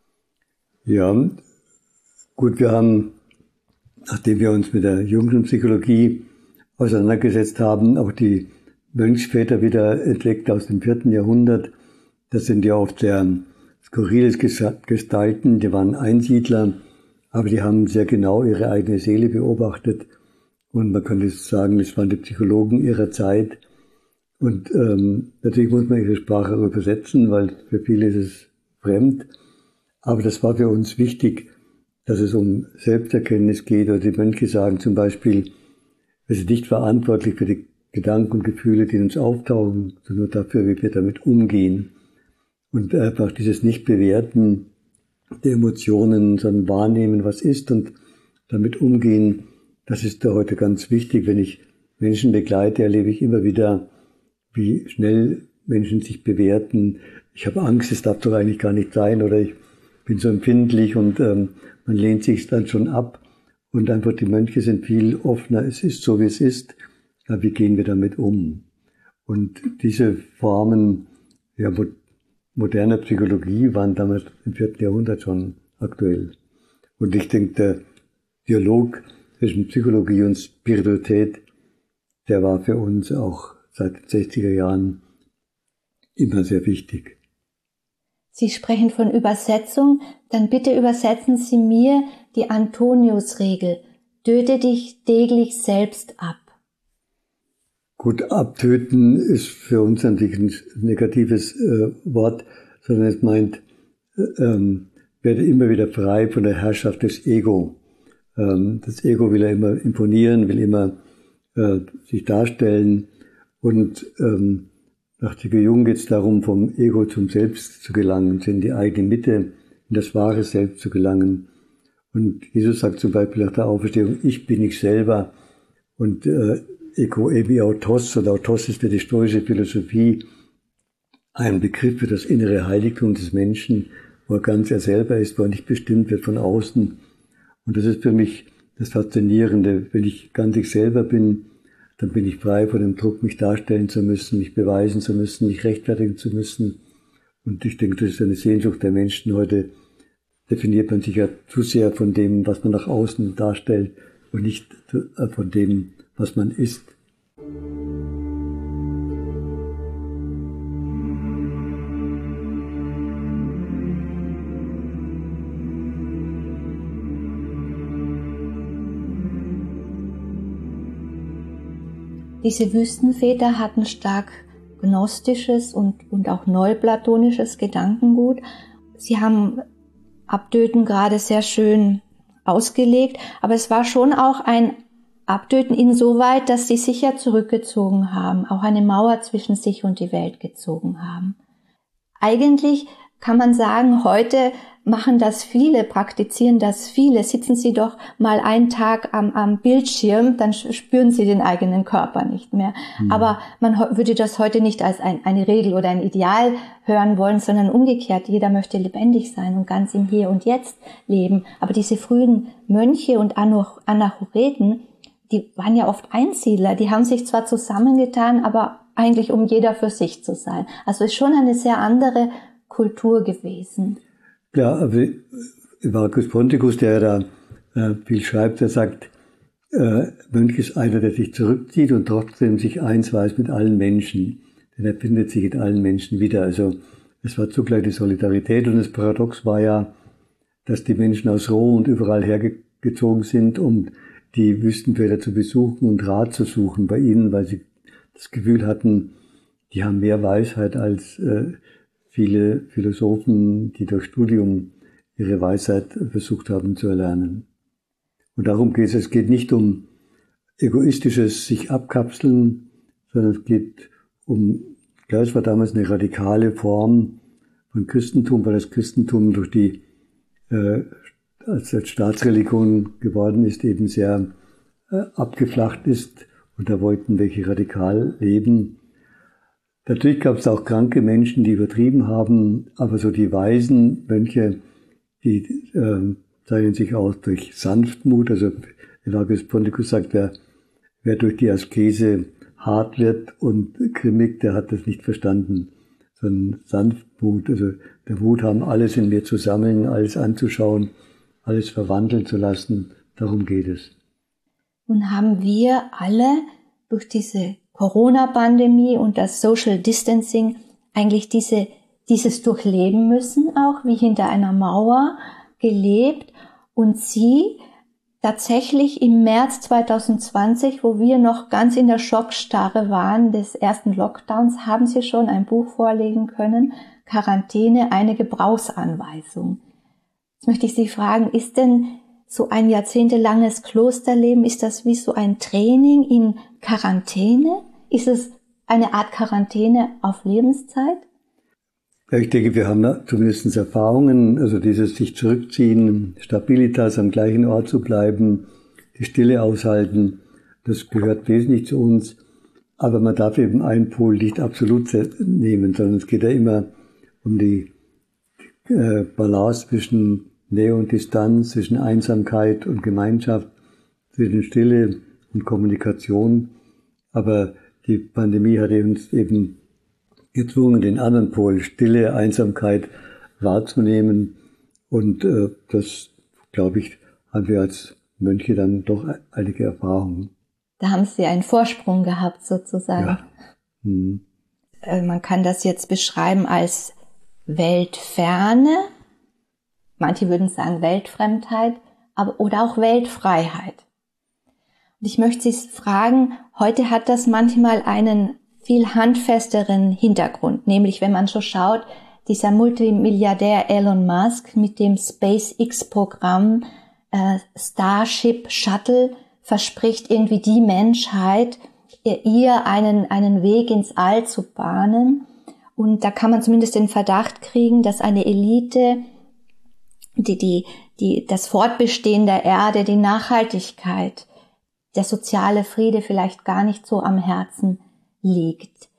S2: Ja, gut, wir haben, nachdem wir uns mit der jüngeren Psychologie auseinandergesetzt haben, auch die Mönchsväter wieder entdeckt aus dem vierten Jahrhundert. Das sind ja oft sehr skurriles Gestalten, die waren Einsiedler, aber die haben sehr genau ihre eigene Seele beobachtet. Und man könnte sagen, das waren die Psychologen ihrer Zeit. Und ähm, natürlich muss man ihre Sprache übersetzen, weil für viele ist es fremd. Aber das war für uns wichtig, dass es um Selbsterkenntnis geht. Oder die Mönche sagen zum Beispiel, wir sind nicht verantwortlich für die Gedanken und Gefühle, die in uns auftauchen, sondern nur dafür, wie wir damit umgehen. Und einfach dieses Nicht-Bewerten der Emotionen, sondern wahrnehmen, was ist und damit umgehen, das ist da heute ganz wichtig. Wenn ich Menschen begleite, erlebe ich immer wieder, wie schnell Menschen sich bewerten. Ich habe Angst, es darf doch eigentlich gar nicht sein, oder ich bin so empfindlich und ähm, man lehnt sich dann schon ab. Und einfach die Mönche sind viel offener. Es ist so, wie es ist. Ja, wie gehen wir damit um? Und diese Formen ja, moderner Psychologie waren damals im vierten Jahrhundert schon aktuell. Und ich denke, der Dialog zwischen Psychologie und Spiritualität, der war für uns auch seit den sechziger Jahren immer sehr wichtig.
S1: Sie sprechen von Übersetzung, dann bitte übersetzen Sie mir die Antonius-Regel. Töte dich täglich selbst ab.
S2: Gut, abtöten ist für uns natürlich ein negatives äh, Wort, sondern es meint, äh, ähm, werde immer wieder frei von der Herrschaft des Ego. Ähm, das Ego will ja immer imponieren, will immer äh, sich darstellen. Und ähm, nach Ziggy Jung geht es darum, vom Ego zum Selbst zu gelangen, in die eigene Mitte, in das wahre Selbst zu gelangen. Und Jesus sagt zum Beispiel nach der Auferstehung, ich bin ich selber. Und äh, Ego ebi autos, oder autos ist für die stoische Philosophie ein Begriff für das innere Heiligtum des Menschen, wo er ganz er selber ist, wo er nicht bestimmt wird von außen. Und das ist für mich das Faszinierende. Wenn ich ganz ich selber bin, dann bin ich frei von dem Druck, mich darstellen zu müssen, mich beweisen zu müssen, mich rechtfertigen zu müssen. Und ich denke, das ist eine Sehnsucht der Menschen. Heute definiert man sich ja zu sehr von dem, was man nach außen darstellt und nicht von dem, was man ist.
S1: Diese Wüstenväter hatten stark gnostisches und, und auch neuplatonisches Gedankengut. Sie haben Abtöten gerade sehr schön ausgelegt, aber es war schon auch ein Abtöten insoweit, dass sie sich ja zurückgezogen haben, auch eine Mauer zwischen sich und die Welt gezogen haben. Eigentlich kann man sagen, heute machen das viele, praktizieren das viele. Sitzen Sie doch mal einen Tag am, am Bildschirm, dann spüren Sie den eigenen Körper nicht mehr. Mhm. Aber man würde das heute nicht als ein, eine Regel oder ein Ideal hören wollen, sondern umgekehrt. Jeder möchte lebendig sein und ganz im Hier und Jetzt leben. Aber diese frühen Mönche und Anachoreten, die waren ja oft Einsiedler. Die haben sich zwar zusammengetan, aber eigentlich um jeder für sich zu sein. Also ist schon eine sehr andere Kultur gewesen.
S2: Ja, aber Marcus Ponticus, der da äh, viel schreibt, der sagt, äh, Mönch ist einer, der sich zurückzieht und trotzdem sich eins weiß mit allen Menschen. Denn er findet sich in allen Menschen wieder. Also es war zugleich die Solidarität und das Paradox war ja, dass die Menschen aus Rom und überall hergezogen sind, um die Wüstenväter zu besuchen und Rat zu suchen bei ihnen, weil sie das Gefühl hatten, die haben mehr Weisheit als äh, viele Philosophen, die durch Studium ihre Weisheit versucht haben zu erlernen. Und darum geht es. Es geht nicht um egoistisches sich abkapseln, sondern es geht um, ja, es war damals eine radikale Form von Christentum, weil das Christentum durch die, äh, als, als Staatsreligion geworden ist, eben sehr äh, abgeflacht ist. Und da wollten welche radikal leben. Natürlich gab es auch kranke Menschen, die übertrieben haben, aber so die weisen Mönche, die äh, zeichnen sich aus durch Sanftmut. Also Marcus Ponticus sagt, wer, wer durch die Askese hart wird und grimmig, der hat das nicht verstanden. Sondern Sanftmut, also der Mut haben, alles in mir zu sammeln, alles anzuschauen, alles verwandeln zu lassen. Darum geht es.
S1: Nun haben wir alle durch diese Corona-Pandemie und das Social Distancing eigentlich diese, dieses durchleben müssen, auch wie hinter einer Mauer gelebt. Und Sie tatsächlich im März zwanzig zwanzig, wo wir noch ganz in der Schockstarre waren des ersten Lockdowns, haben Sie schon ein Buch vorlegen können, Quarantäne, eine Gebrauchsanweisung. Jetzt möchte ich Sie fragen, ist denn so ein jahrzehntelanges Klosterleben, ist das wie so ein Training in Quarantäne? Ist es eine Art Quarantäne auf Lebenszeit?
S2: Ja, ich denke, wir haben zumindest Erfahrungen, also dieses sich zurückziehen, Stabilitas, am gleichen Ort zu bleiben, die Stille aushalten, das gehört wesentlich zu uns. Aber man darf eben einen Pol nicht absolut nehmen, sondern es geht ja immer um die äh, Balance zwischen Nähe und Distanz, zwischen Einsamkeit und Gemeinschaft, zwischen Stille und Kommunikation. Aber die Pandemie hatte uns eben gezwungen, den anderen Pol, Stille, Einsamkeit wahrzunehmen. Und äh, das, glaube ich, haben wir als Mönche dann doch einige Erfahrungen.
S1: Da haben Sie einen Vorsprung gehabt, sozusagen.
S2: Ja. Hm.
S1: Äh, man kann das jetzt beschreiben als Weltferne. Manche würden sagen Weltfremdheit, aber, oder auch Weltfreiheit. Und ich möchte Sie fragen, heute hat das manchmal einen viel handfesteren Hintergrund, nämlich wenn man so schaut, dieser Multimilliardär Elon Musk mit dem SpaceX-Programm äh, Starship Shuttle verspricht irgendwie die Menschheit, ihr einen, einen Weg ins All zu bahnen. Und da kann man zumindest den Verdacht kriegen, dass eine Elite, die, die, die, das Fortbestehen der Erde, die Nachhaltigkeit, der soziale Friede vielleicht gar nicht so am Herzen liegt.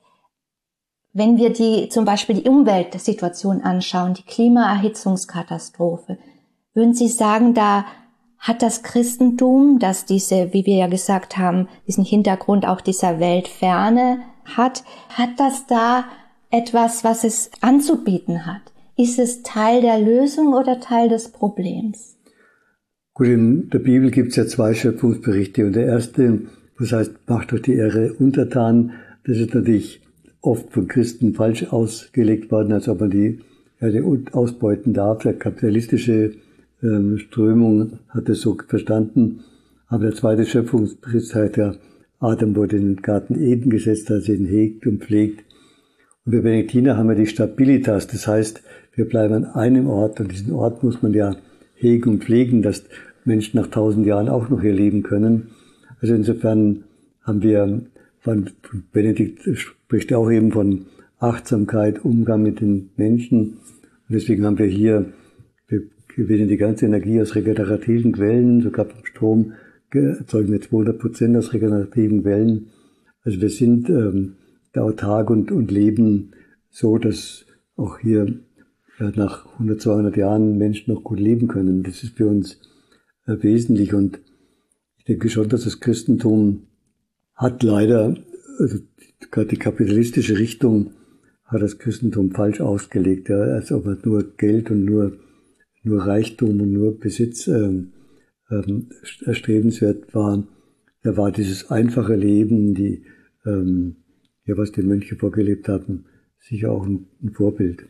S1: Wenn wir die, zum Beispiel die Umweltsituation anschauen, die Klimaerhitzungskatastrophe, würden Sie sagen, da hat das Christentum, das diese, wie wir ja gesagt haben, diesen Hintergrund auch dieser Weltferne hat, hat das da etwas, was es anzubieten hat? Ist es Teil der Lösung oder Teil des Problems?
S2: Gut, in der Bibel gibt es ja zwei Schöpfungsberichte und der erste, das heißt, macht euch die Erde untertan, das ist natürlich oft von Christen falsch ausgelegt worden, als ob man die Erde ausbeuten darf. Der kapitalistische ähm, Strömung hat es so verstanden. Aber der zweite Schöpfungsbericht heißt ja, Adam wurde in den Garten Eden gesetzt, als er ihn hegt und pflegt. Und wir Benediktiner haben ja die Stabilitas, das heißt, wir bleiben an einem Ort und diesen Ort muss man ja hegen und pflegen, dass Menschen nach tausend Jahren auch noch hier leben können. Also insofern haben wir, von Benedikt spricht auch eben von Achtsamkeit, Umgang mit den Menschen. Und deswegen haben wir hier, wir gewinnen die ganze Energie aus regenerativen Quellen, sogar vom Strom erzeugen wir zweihundert Prozent aus regenerativen Quellen. Also wir sind ähm, da autark und, und leben so, dass auch hier ja, nach hundert, zweihundert Jahren Menschen noch gut leben können. Das ist für uns äh, wesentlich und ich denke schon, dass das Christentum hat leider, also gerade die kapitalistische Richtung hat das Christentum falsch ausgelegt, ja, als ob es nur Geld und nur, nur Reichtum und nur Besitz ähm, ähm, erstrebenswert war. Da war dieses einfache Leben, die, ähm, ja, was die Mönche vorgelebt haben, sicher auch ein, ein Vorbild.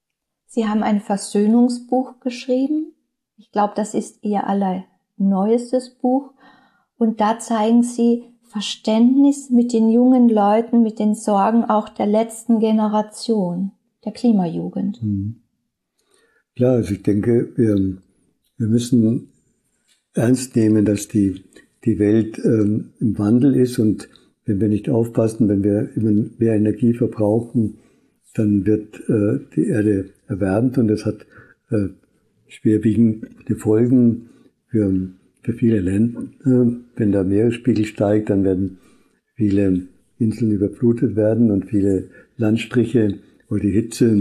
S1: Sie haben ein Versöhnungsbuch geschrieben. Ich glaube, das ist Ihr allerneuestes Buch. Und da zeigen Sie Verständnis mit den jungen Leuten, mit den Sorgen auch der letzten Generation, der Klimajugend.
S2: Mhm. Klar, also ich denke, wir, wir müssen ernst nehmen, dass die, die Welt ähm, im Wandel ist und wenn wir nicht aufpassen, wenn wir immer mehr Energie verbrauchen, dann wird äh, die Erde erwärmt und das hat äh, schwerwiegende Folgen für, für viele Länder. Wenn der Meeresspiegel steigt, dann werden viele Inseln überflutet werden und viele Landstriche, wo die Hitze,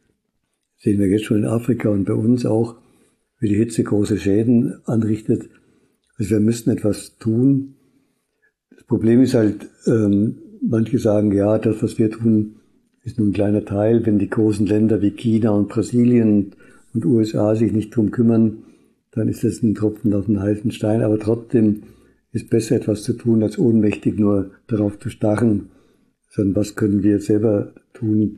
S2: sehen wir jetzt schon in Afrika und bei uns auch, wie die Hitze große Schäden anrichtet. Also wir müssen etwas tun. Das Problem ist halt, ähm, manche sagen, ja, das, was wir tun, ist nur ein kleiner Teil. Wenn die großen Länder wie China und Brasilien und U S A sich nicht drum kümmern, dann ist das ein Tropfen auf den heißen Stein. Aber trotzdem ist besser, etwas zu tun, als ohnmächtig nur darauf zu starren, sondern was können wir selber tun,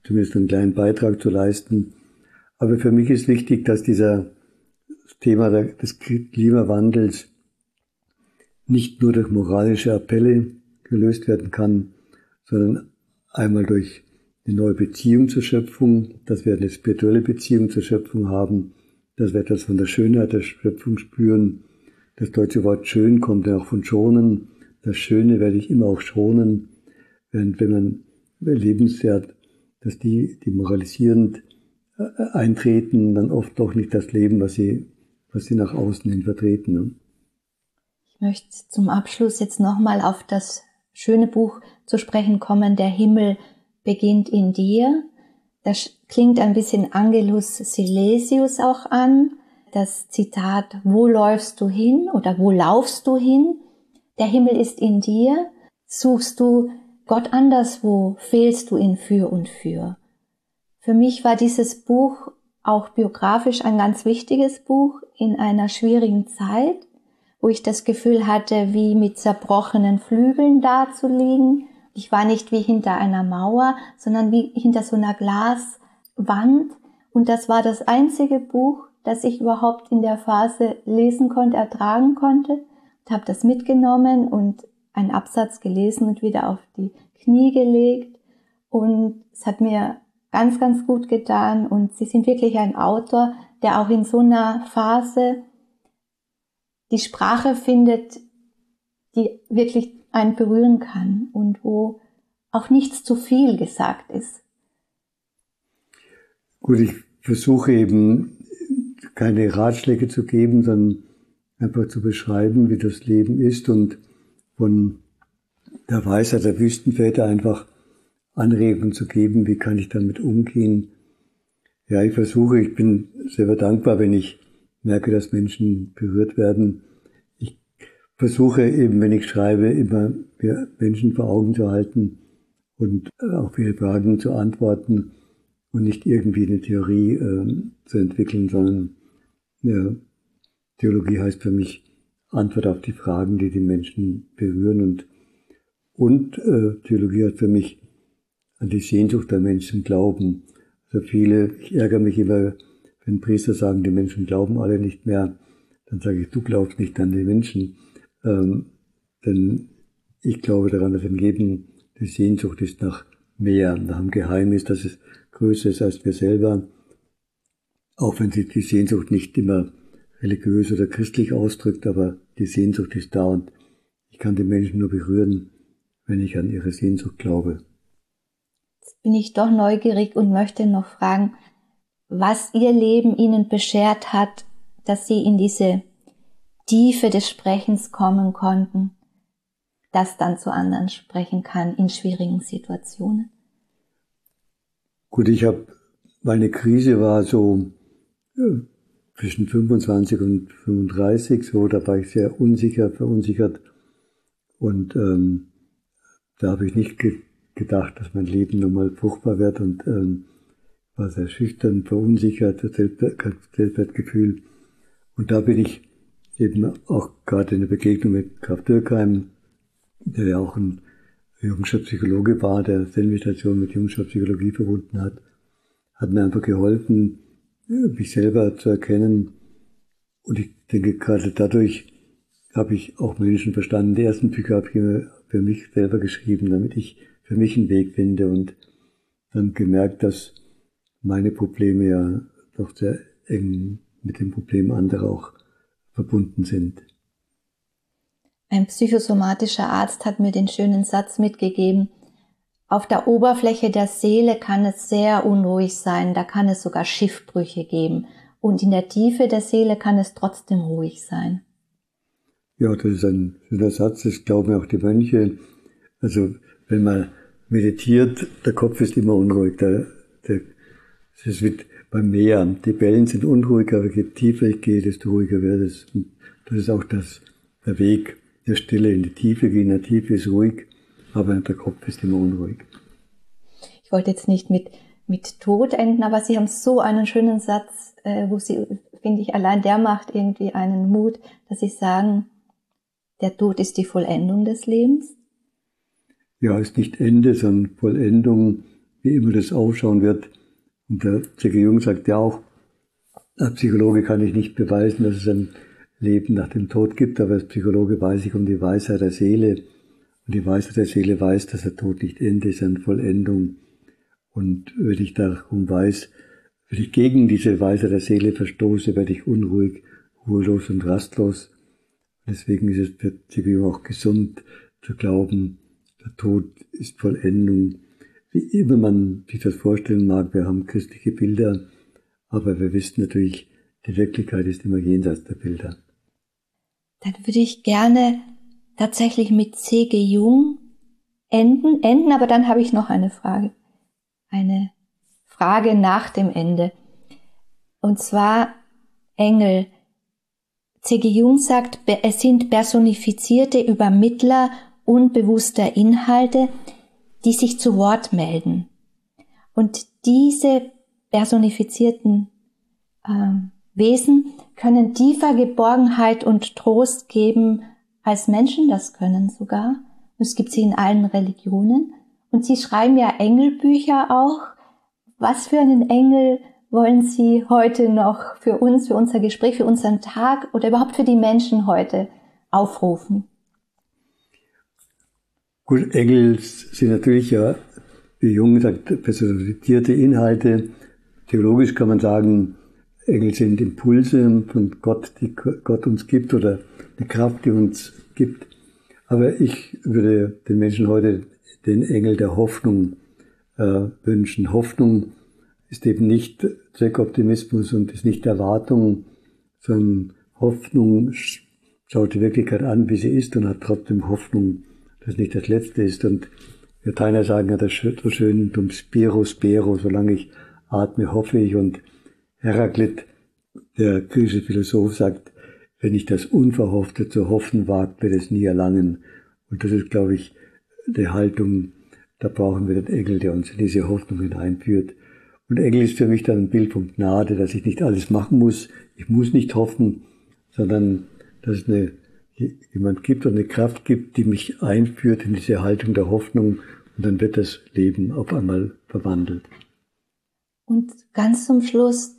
S2: zumindest einen kleinen Beitrag zu leisten. Aber für mich ist wichtig, dass dieser Thema des Klimawandels nicht nur durch moralische Appelle gelöst werden kann, sondern einmal durch eine neue Beziehung zur Schöpfung, dass wir eine spirituelle Beziehung zur Schöpfung haben, dass wir etwas von der Schönheit der Schöpfung spüren. Das deutsche Wort schön kommt ja auch von schonen. Das Schöne werde ich immer auch schonen. Während wenn man lebenswert, dass die, die moralisierend eintreten, dann oft doch nicht das Leben, was sie, was sie nach außen hin vertreten. Ne?
S1: Ich möchte zum Abschluss jetzt nochmal auf das schöne Buch zu sprechen kommen, Der Himmel beginnt in dir. Das klingt ein bisschen Angelus Silesius auch an. Das Zitat, wo läufst du hin oder wo laufst du hin? Der Himmel ist in dir. Suchst du Gott anderswo, fehlst du ihn für und für. Für mich war dieses Buch auch biografisch ein ganz wichtiges Buch in einer schwierigen Zeit, wo ich das Gefühl hatte, wie mit zerbrochenen Flügeln dazuliegen. Ich war nicht wie hinter einer Mauer, sondern wie hinter so einer Glaswand. Und das war das einzige Buch, das ich überhaupt in der Phase lesen konnte, ertragen konnte. Und habe das mitgenommen und einen Absatz gelesen und wieder auf die Knie gelegt. Und es hat mir ganz, ganz gut getan. Und Sie sind wirklich ein Autor, der auch in so einer Phase die Sprache findet, die wirklich einen berühren kann und wo auch nichts zu viel gesagt ist.
S2: Gut, ich versuche eben keine Ratschläge zu geben, sondern einfach zu beschreiben, wie das Leben ist und von der Weisheit der Wüstenväter einfach Anregungen zu geben, wie kann ich damit umgehen. Ja, ich versuche, ich bin sehr dankbar, wenn ich merke, dass Menschen berührt werden. Ich versuche eben, wenn ich schreibe, immer Menschen vor Augen zu halten und auf ihre Fragen zu antworten und nicht irgendwie eine Theorie äh, zu entwickeln, sondern ja, Theologie heißt für mich Antwort auf die Fragen, die die Menschen berühren und und äh, Theologie heißt für mich an die Sehnsucht der Menschen glauben. Also viele, ich ärgere mich immer, wenn Priester sagen, die Menschen glauben alle nicht mehr, dann sage ich, du glaubst nicht an die Menschen. Ähm, denn ich glaube daran, dass im Leben die Sehnsucht ist nach mehr, nach einem Geheimnis, dass es größer ist als wir selber. Auch wenn sich die Sehnsucht nicht immer religiös oder christlich ausdrückt, aber die Sehnsucht ist da und ich kann die Menschen nur berühren, wenn ich an ihre Sehnsucht glaube.
S1: Jetzt bin ich doch neugierig und möchte noch fragen, was Ihr Leben Ihnen beschert hat, dass Sie in diese Tiefe des Sprechens kommen konnten, das dann zu anderen sprechen kann in schwierigen Situationen.
S2: Gut, ich habe, meine Krise war so ja, zwischen fünfundzwanzig und fünfunddreißig, so, da war ich sehr unsicher, verunsichert und ähm, da habe ich nicht ge- gedacht, dass mein Leben nochmal fruchtbar wird und ähm, war sehr schüchtern, verunsichert, Selbstwertgefühl. Und da bin ich eben auch gerade in der Begegnung mit Graf Dürkheim, der ja auch ein jungscher Psychologe war, der Zen-Meditation mit jungscher Psychologie verbunden hat, hat mir einfach geholfen, mich selber zu erkennen. Und ich denke, gerade dadurch habe ich auch Menschen verstanden. Die ersten Bücher habe ich immer für mich selber geschrieben, damit ich für mich einen Weg finde und dann gemerkt, dass meine Probleme ja doch sehr eng mit den Problemen anderer auch verbunden sind.
S1: Ein psychosomatischer Arzt hat mir den schönen Satz mitgegeben, auf der Oberfläche der Seele kann es sehr unruhig sein, da kann es sogar Schiffbrüche geben und in der Tiefe der Seele kann es trotzdem ruhig sein.
S2: Ja, das ist ein schöner Satz, das glauben auch die Mönche. Also wenn man meditiert, der Kopf ist immer unruhig, der, der, es ist wie beim Meer, die Wellen sind unruhig, aber je tiefer ich gehe, desto ruhiger wird es. Und das ist auch das, der Weg der Stille, in die Tiefe gehen, in der Tiefe ist ruhig, aber der Kopf ist immer unruhig.
S1: Ich wollte jetzt nicht mit, mit Tod enden, aber Sie haben so einen schönen Satz, äh, wo Sie, finde ich, allein der macht irgendwie einen Mut, dass Sie sagen, der Tod ist die Vollendung des Lebens.
S2: Ja, ist nicht Ende, sondern Vollendung. wie immer das ausschauen wird. Und der C G Jung sagt ja auch, als Psychologe kann ich nicht beweisen, dass es ein Leben nach dem Tod gibt, aber als Psychologe weiß ich um die Weisheit der Seele. Und die Weisheit der Seele weiß, dass der Tod nicht Ende ist, eine Vollendung. Und wenn ich darum weiß, wenn ich gegen diese Weisheit der Seele verstoße, werde ich unruhig, ruhelos und rastlos. Deswegen ist es für C G Jung auch gesund zu glauben, der Tod ist Vollendung. Wie immer man sich das vorstellen mag, wir haben christliche Bilder, aber wir wissen natürlich, die Wirklichkeit ist immer jenseits der Bilder.
S1: Dann würde ich gerne tatsächlich mit C G Jung enden, enden, aber dann habe ich noch eine Frage. Eine Frage nach dem Ende. Und zwar Engel. C G Jung sagt, es sind personifizierte Übermittler unbewusster Inhalte, die sich zu Wort melden. Und diese personifizierten äh, Wesen können tiefer Geborgenheit und Trost geben, als Menschen das können sogar. Und es gibt sie in allen Religionen. Und Sie schreiben ja Engelbücher auch. Was für einen Engel wollen Sie heute noch für uns, für unser Gespräch, für unseren Tag oder überhaupt für die Menschen heute aufrufen?
S2: Gut, Engel sind natürlich ja, wie Jung sagt, personifizierte Inhalte. Theologisch kann man sagen, Engel sind Impulse von Gott, die Gott uns gibt oder eine Kraft, die uns gibt. Aber ich würde den Menschen heute den Engel der Hoffnung äh, wünschen. Hoffnung ist eben nicht Zweckoptimismus und ist nicht Erwartung, sondern Hoffnung schaut die Wirklichkeit an, wie sie ist und hat trotzdem Hoffnung, dass nicht das Letzte ist. Und Lateiner sagen ja das so schön, dum spiro spero, solange ich atme, hoffe ich. Und Heraklit, der griechische Philosoph, sagt, wenn ich das Unverhoffte zu hoffen wagt, wird es nie erlangen. Und das ist, glaube ich, die Haltung, da brauchen wir den Engel, der uns in diese Hoffnung hineinführt. Und Engel ist für mich dann ein Bild von Gnade, dass ich nicht alles machen muss. Ich muss nicht hoffen, sondern dass es eine, jemand gibt und eine Kraft gibt, die mich einführt in diese Haltung der Hoffnung. Und dann wird das Leben auf einmal verwandelt.
S1: Und ganz zum Schluss,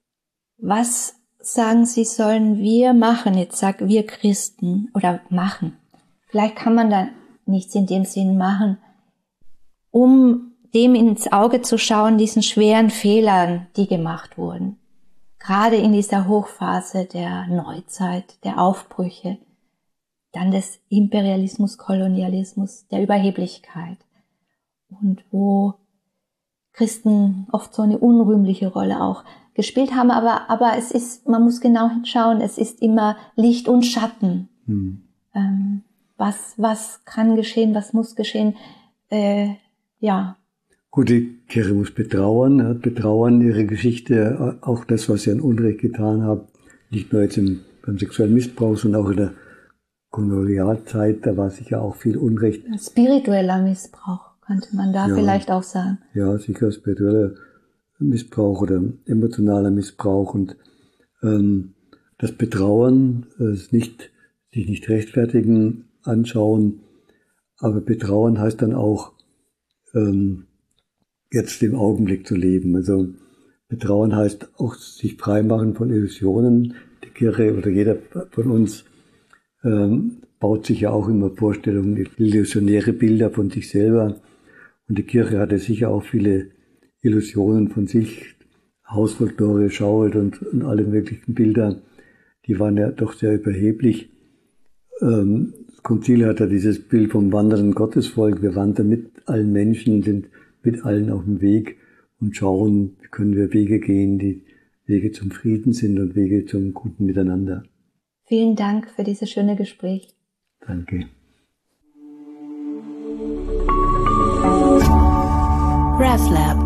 S1: was sagen Sie, sollen wir machen? Jetzt sag wir Christen oder machen. Vielleicht kann man da nichts in dem Sinn machen, um dem ins Auge zu schauen, diesen schweren Fehlern, die gemacht wurden. Gerade in dieser Hochphase der Neuzeit, der Aufbrüche, dann des Imperialismus, Kolonialismus, der Überheblichkeit. Und wo Christen oft so eine unrühmliche Rolle auch gespielt haben, aber, aber es ist, man muss genau hinschauen, es ist immer Licht und Schatten. Hm. Ähm, was, was kann geschehen, was muss geschehen, äh, ja.
S2: Gut, die Kirche muss betrauern, betrauern ihre Geschichte, auch das, was sie an Unrecht getan hat, nicht nur jetzt im, beim sexuellen Missbrauch, sondern auch in der Kolonialzeit, da war sicher auch viel Unrecht.
S1: Spiritueller Missbrauch, könnte man da ja, vielleicht auch sagen.
S2: Ja, sicher spiritueller Missbrauch oder emotionaler Missbrauch und ähm, das Betrauern, das nicht, sich nicht rechtfertigen, anschauen, aber Betrauern heißt dann auch, ähm, jetzt im Augenblick zu leben. Also Betrauern heißt auch sich freimachen von Illusionen. Die Kirche oder jeder von uns ähm, baut sich ja auch immer Vorstellungen, illusionäre Bilder von sich selber. Und die Kirche hatte sicher auch viele Illusionen von sich, Hausfolklore, Schauwelt und, und alle möglichen Bilder, die waren ja doch sehr überheblich. Ähm, das Konzil hat ja dieses Bild vom wandernden Gottesvolk. Wir wandern mit allen Menschen, sind mit allen auf dem Weg und schauen, wie können wir Wege gehen, die Wege zum Frieden sind und Wege zum guten Miteinander.
S1: Vielen Dank für dieses schöne Gespräch.
S2: Danke.
S1: RefLab